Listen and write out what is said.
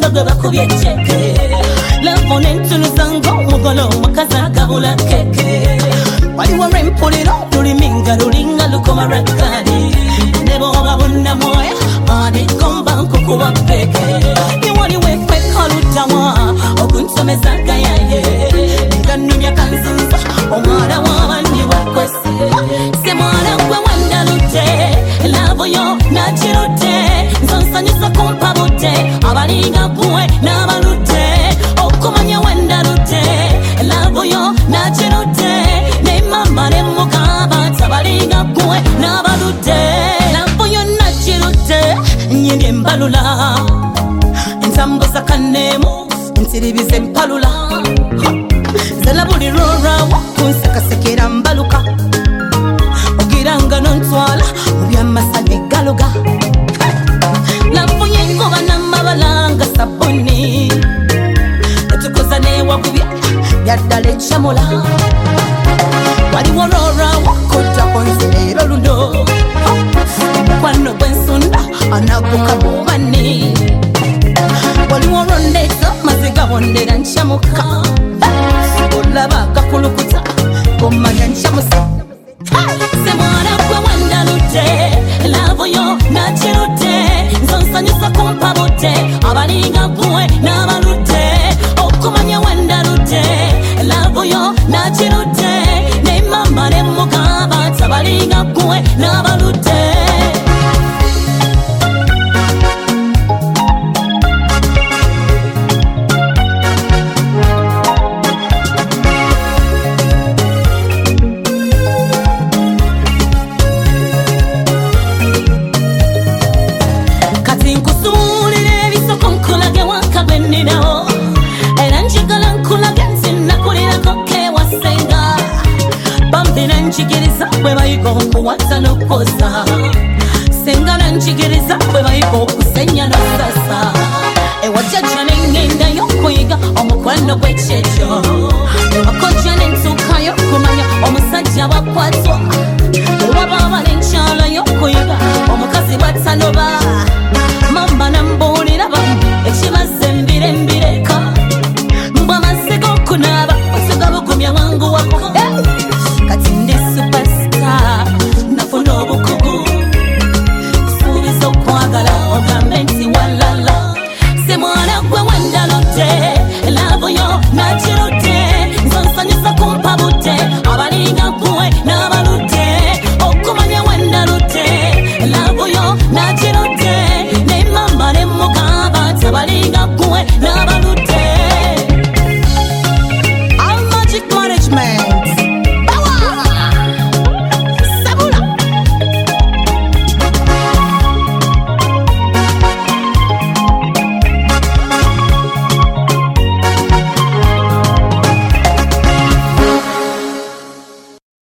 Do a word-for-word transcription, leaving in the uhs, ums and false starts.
gwe bakubye cheke love nentunuzanga omugolo makaza gabula keke waliwo rempuliro luliminga lulinga lukoma rakadi nebo babunda moya adikomba nkukuba peke niwaliwe kwekalutawa okunsomeza gayaye nganumya kanzunza omwana wabandi wakwese se mwana gwe wandalute love yo nachirute nzonsanyusa kumpabute abalinga bwe n'abalute okumanya wandalute love yo nachirute ne mama ne mukaba tabalinga bwe n'abalute love yo nachirute nyine mbalula entambuza kanemu nsiribize mpalula zala buli rora wakunsekera mbaluka ogiranga nontwala mubyamasane galoga lafunye ngoba n'amabalanga sabuni etukoza newakubya yaddala ekyamula waliwo rora wakota konserero luno mukwano gwensunda anaguka mubani waliwo rondezo maziga bondera nchamuka olaba kakulukuta komanya nchamusa se mwana gwe wandalute love yo nachirute nzonsanyusa kumpabute abalinga bwe n'abalute okumanya wandalute love yo nachirute ne mama ne mugaba tabalinga bwe n'abalute kuwata no kosa senga na njigiriza bwe bayiko kusenya no sasa e wachacha n'engenda yokuyiga omukwano gw'ekyejo akoja n'entuka yokumanya omusajja bakwatwa ewaba abalenkyala yokuyiga omukazi bwatanoba